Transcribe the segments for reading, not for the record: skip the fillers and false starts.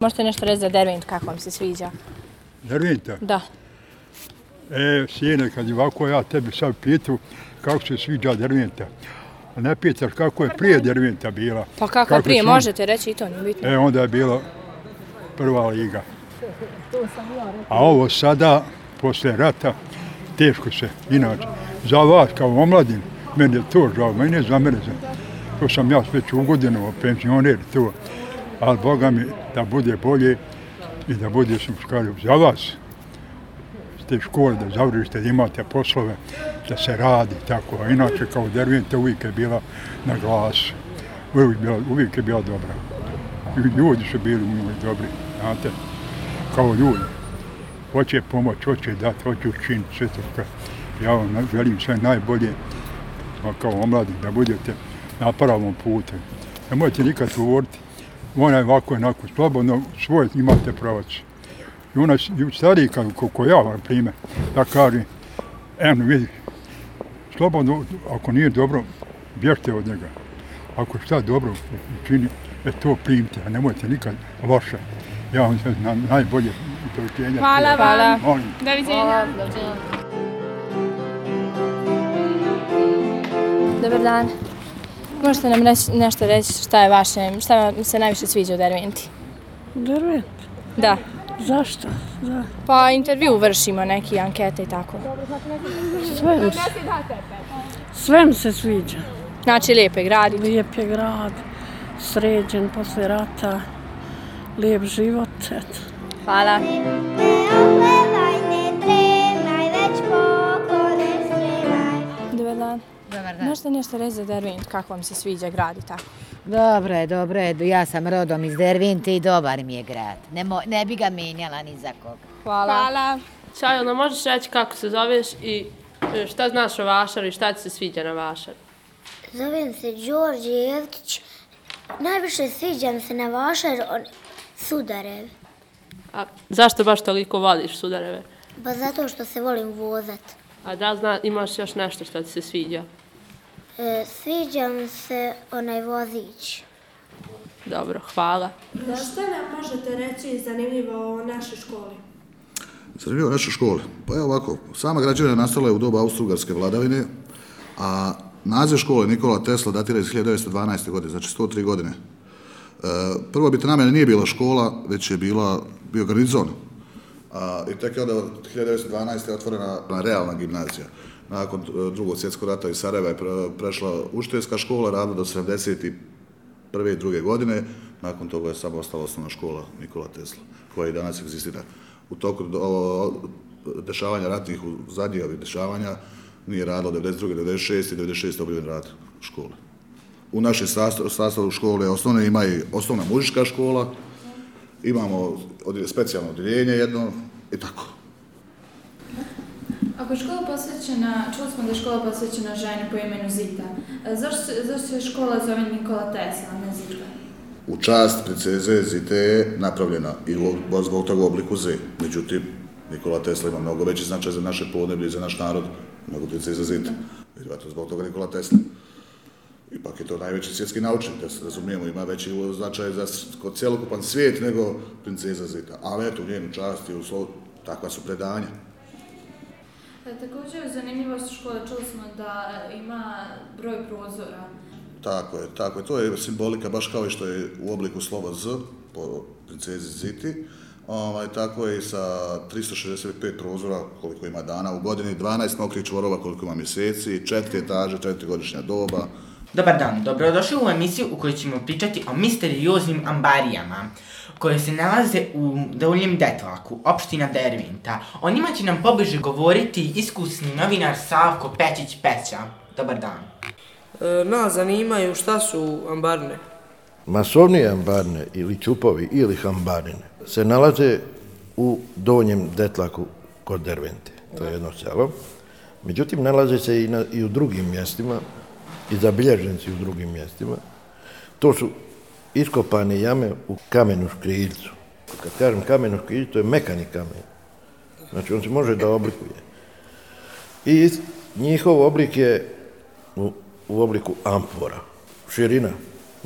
možete nešto reći za Dervent, kako vam se sviđa? Derventa? Da. Sine, kad je ovako ja tebi sad pitu kako se sviđa Derventa. A ne pitaš kako je prije Derventa bila. Pa kako prije, možete reći i to, nije bitno. Onda je bila prva liga. A ovo sada, posle rata, teško se, inače. Za vas kao omladin, meni je to žao, meni je za mene. To sam ja već u godinu, penzioner, to. Ali Boga mi da bude bolje i da bude skariju za vas. Ste škole, da završite, da imate poslove, da se radi, tako. A inače, kao Derventa uvijek je bila na glasu. Uvijek je bila dobra. Ljudi su bili dobri, znate, kao ljudi. Hoće pomoć, hoće dati, hoće učiniti sve to. Ja vam želim sve najbolje, kao omladi, da budete na pravom putu. Nemojte nikad govoriti, ona je ovako jednako slobodno, svoj imate pravac. I ona stariji, kako ja, na primjer, da kažem, vidi, slobodno, ako nije dobro, bježte od njega. Ako šta dobro učini, to primite, a nemojte nikad loše. Ja vam se najbolje doviđenja. Hvala vam. Doviđenja. Dobar dan. Možete nam nešto reći šta vam se najviše sviđa u Derventi? Dervent? Da. Zašto? Pa intervju vršimo, neke ankete i tako. Sve mi se sviđa. Znači lijep je grad? Lijep je grad, sređen posle rata, lijep život, eto. Hvala. Dobar dan. Dobar dan. Možete nešto reći za Dervent, kako vam se sviđa grad i tako? Dobro je. Ja sam rodom iz Dervente i dobar mi je grad. Ne bi ga menjala ni za koga. Hvala. Šajl, nam možeš reći kako se zoveš i šta znaš o Vašaru i šta ti se sviđa na Vašaru? Zovem se Đorđe Jevtić. Najviše sviđam se na Vašar Sudarev. A zašto baš toliko voliš Sudareve? Pa zato što se volim vozat. A da imaš još nešto što ti se sviđa? Sviđam se onaj vozić. Dobro, hvala. Šta nam možete reći zanimljivo o našoj školi? Zanimljivo o našoj školi? Pa evo ovako, sama građevina nastala je u doba Austro-Ugarske vladavine, a naziv škole Nikola Tesla datira iz 1912. godine, znači 103 godine. Prvobitna namjena nije bila škola, već je bio garnizon. I tek je onda 1912. otvorena realna gimnazija. Nakon drugog svjetskog rata iz Sarajeva je prešla učiteljska škola, radila do 71. i 2. godine. Nakon toga je samo ostala osnovna škola Nikola Tesla, koja i danas egzistira. U toku dešavanja ratnih, u zadnjih ovih dešavanja, nije radilo 92. 96. i 96. obavljen rad škole. U našem sastavu škole osnovne ima i osnovna muzička škola, imamo specijalno odjeljenje jedno i tako. Ako je škola posvećena, čuli smo da je škola posvećena ženi po imenu Zita, zašto se škola zove Nikola Tesla, a ne Zita? U čast princeze Zite je napravljena i zbog toga u obliku Z. Međutim, Nikola Tesla ima mnogo veći značaj za naše podneblje i za naš narod, nego princeza Zita. Zbog toga Nikola Tesla. Ipak je to najveći svjetski naučnik, da se razumijemo, ima veći značaj za cjelokupan svijet nego princeza Zita. Ali eto, u njenu čast i takva su predanja. Također je zanimljivost škole, čuli smo da ima broj prozora. Tako je, to je simbolika baš kao i što je u obliku slova Z po princezi Ziti. Tako je i sa 365 prozora koliko ima dana u godini, 12 mokrih čvorova koliko ima mjeseci, 4 etaže, 4 godišnja doba. Dobar dan, dobrodošli u emisiju u kojoj ćemo pričati o misterioznim ambarijama koje se nalaze u Donjem Detlaku, opština Derventa. O njima će nam pobliže govoriti iskusni novinar Savko Pećić-Peća. Dobar dan. Nas zanimaju šta su ambarine. Masovnije ambarine ili ćupovi ili hambarine se nalaze u Donjem Detlaku kod Dervente. To je jedno selo. Međutim, nalaze se i u drugim mjestima i zabilježenci u drugim mjestima. To su iskopane jame u kamenu škriljcu. Kad kažem kamenu škriljcu, to je mekani kamen. Znači, on se može da oblikuje. I njihov oblik je u obliku amfora. Širina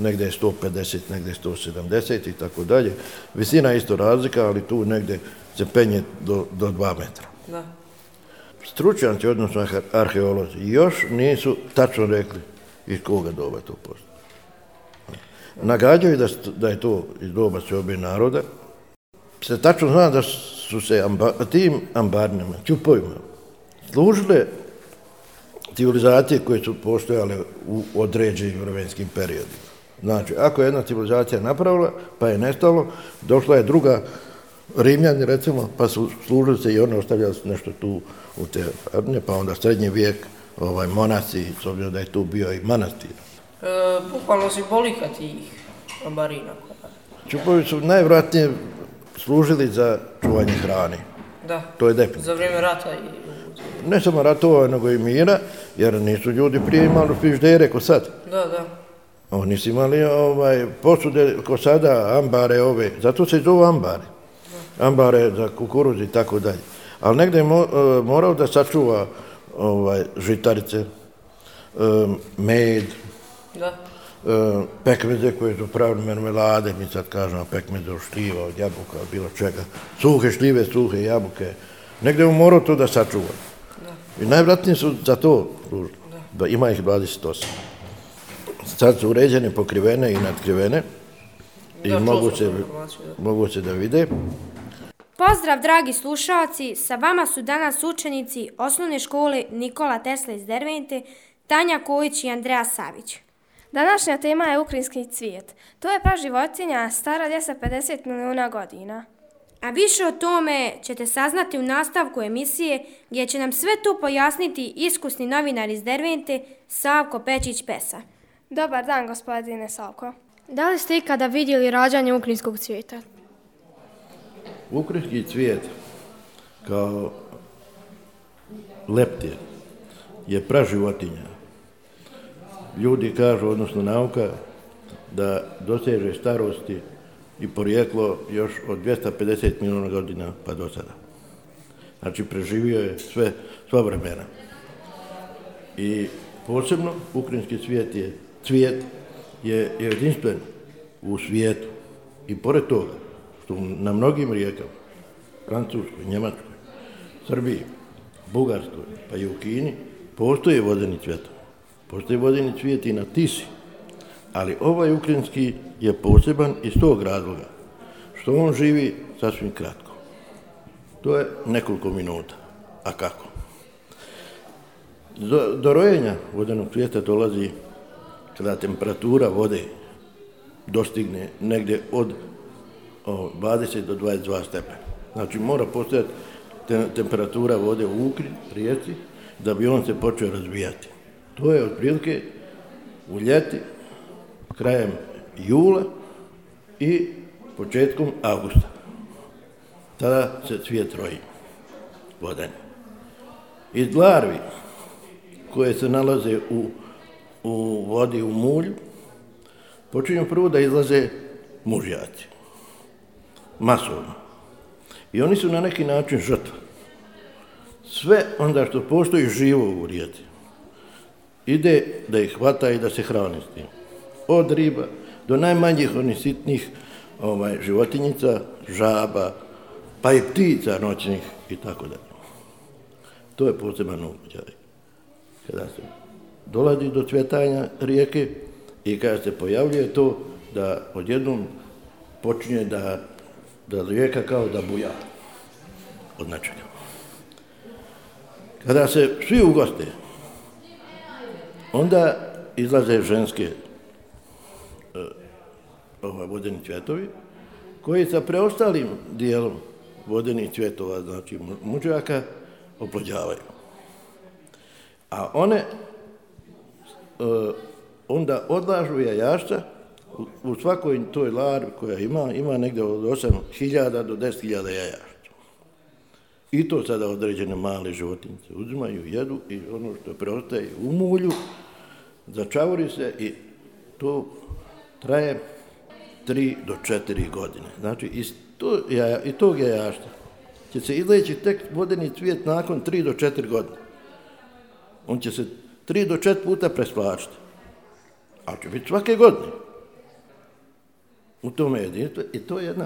negdje je 150, negdje je 170 i tako dalje. Visina je isto razlika, ali tu negdje se penje do 2 metra. Da. Stručnjaci, odnosno arheolozi, još nisu tačno rekli iz koga doba to postoji. Nagađaju da je to iz doba seobe naroda. Se tačno zna da su se tim ambarnama, ćupovima, služile civilizacije koje su postojale u određenim vremenskim periodima. Znači, ako je jedna civilizacija napravila, pa je nestalo, došla je druga, Rimljani recimo, pa su služili se i one ostavljali su nešto tu u te ambarne, pa onda srednji vijek, monasi, s obzirom da je tu bio i manastir. Bukvalno simbolika tih ambarina. Ćupovi su najvjerojatnije služili za čuvanje hrane. Da, to je definitivno. Za vrijeme rata i... Ne samo ratova, nego i mira, jer nisu ljudi prije imali frižidere ko sad. Da. Oni su imali posude ko sada, ambare ove, zato se i zovu ambare. Ambare za kukuruz i tako dalje. Ali negdje je morao da sačuva žitarice, med, pekmeze koje su pravili mermelade, mi sad kažemo pekmeze od šljiva, od jabuka, od bilo čega. Suhe šljive, suhe jabuke. Negdje je morao to da sačuva. I najvratnije su za to služili. Ima ih 28. Sad su uređene, pokrivene i nadkrivene i mogu se da vide. Pozdrav dragi slušalci, sa vama su danas učenici osnovne škole Nikola Tesla iz Dervente, Tanja Kojić i Andreja Savić. Današnja tema je ukrajinski cvijet. To je praživotinja stara 250 milijuna godina. A više o tome ćete saznati u nastavku emisije gdje će nam sve to pojasniti iskusni novinar iz Dervente Savko Pečić-Pesa. Dobar dan, gospodine Savko. Da li ste ikada vidjeli rađanje ukrajinskog cvijeta? Ukrajinski cvijet kao leptir je praživotinja. Ljudi kažu, odnosno nauka, da doseže starosti i porijeklo još od 250 milijuna godina pa do sada. Znači, preživio je sva vremena. I posebno, ukrajinski cvijet je jedinstven u svijetu. I pored toga, što na mnogim rijekama, Francuskoj, Njemačkoj, Srbiji, Bugarskoj, pa i u Kini, postoje vodeni cvjetovi. Postoje vodeni cvijet i na Tisi, ali ovaj ukrajinski je poseban iz tog razloga, što on živi sasvim kratko. To je nekoliko minuta. A kako? Do rojenja vodenog cvijeta dolazi kada temperatura vode dostigne negdje od 20 do 22 stepena. Znači mora postojati temperatura vode u rijeci da bi on se počeo razvijati. To je otprilike u ljeti, krajem jula i početkom avgusta. Tada se cvijet roji vodeni. Iz larvi koje se nalaze u vodi, u mulju, počinju prvo da izlaze mužjaci, masovno. I oni su na neki način žrtva. Sve onda što postoji živo u rijeci, ide da ih hvata i da se hrani s tim. Od riba do najmanjih onih sitnih životinjica, žaba, pa i ptica noćnih i tako dalje. To je poseban ugođaj. Kada se dolazi do cvjetanja rijeke i kada se pojavljuje to da odjednom počinje da rijeka kao da buja od nečega. Kada se svi ugoste, onda izlaze ženske vodeni cvjetovi koji sa preostalim dijelom vodenih cvjetova, znači mužjaka, oplođavaju. A one onda odlažu jajašca u svakoj toj larvi koja ima negdje od 8.000 do 10.000 jajašca. I to sada određene male životinjice uzimaju, jedu i ono što preostaje u mulju, začavori se i to traje 3 do 4 godine. Znači, iz tog jajašta će se izleći tek vodeni cvijet nakon 3 do 4 godine. On će se 3 do 4 puta presplačiti. Ali će biti svake godine. u tome jedinstvo i to je jedna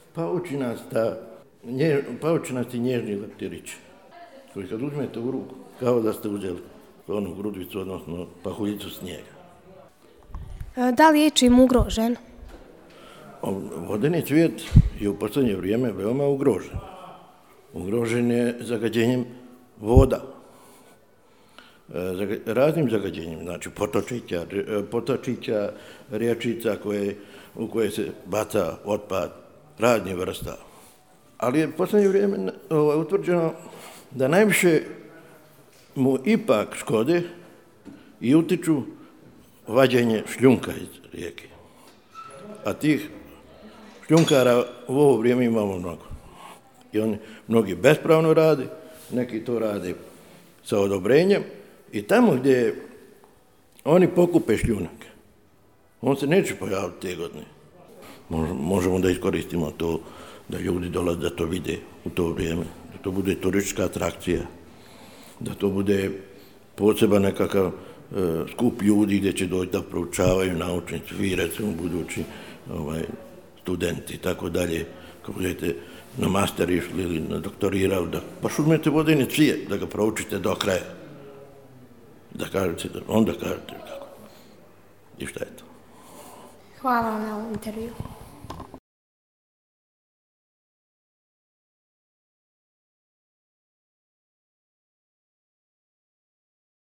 paučinasti nježni leptirić koji kad uzmete u ruku kao da ste uzeli onu grudvicu, odnosno pahuljicu snijega. Da li je čim ugrožen? Vodeni cvijet je u posljednje vrijeme veoma ugrožen. Ugrožen je zagađenjem voda, raznim zagađenjem, znači potočića, riječica u koje se baca otpad raznih vrsta. Ali je u posljednje vrijeme utvrđeno da najviše mu ipak škode i utiču vađenje šljunka iz rijeke. A tih šljunkara u ovo vrijeme imamo mnogo. I oni mnogi bespravno rade, neki to rade sa odobrenjem i tamo gdje oni pokupe šljunak, on se neće pojaviti te godine. Možemo da iskoristimo to da ljudi dolaze da to vide u to vrijeme, da to bude turistička atrakcija, da to bude poseban nekakav skup ljudi gdje će doći da proučavaju naučnici, vi recimo budući studenti i tako dalje, kad budete na master išli ili na doktorirali, da baš uzmete vodeni cvijet, da ga proučite do kraja. Da kažete, onda kažete kako. I šta je to? Hvala vam na ovom intervju.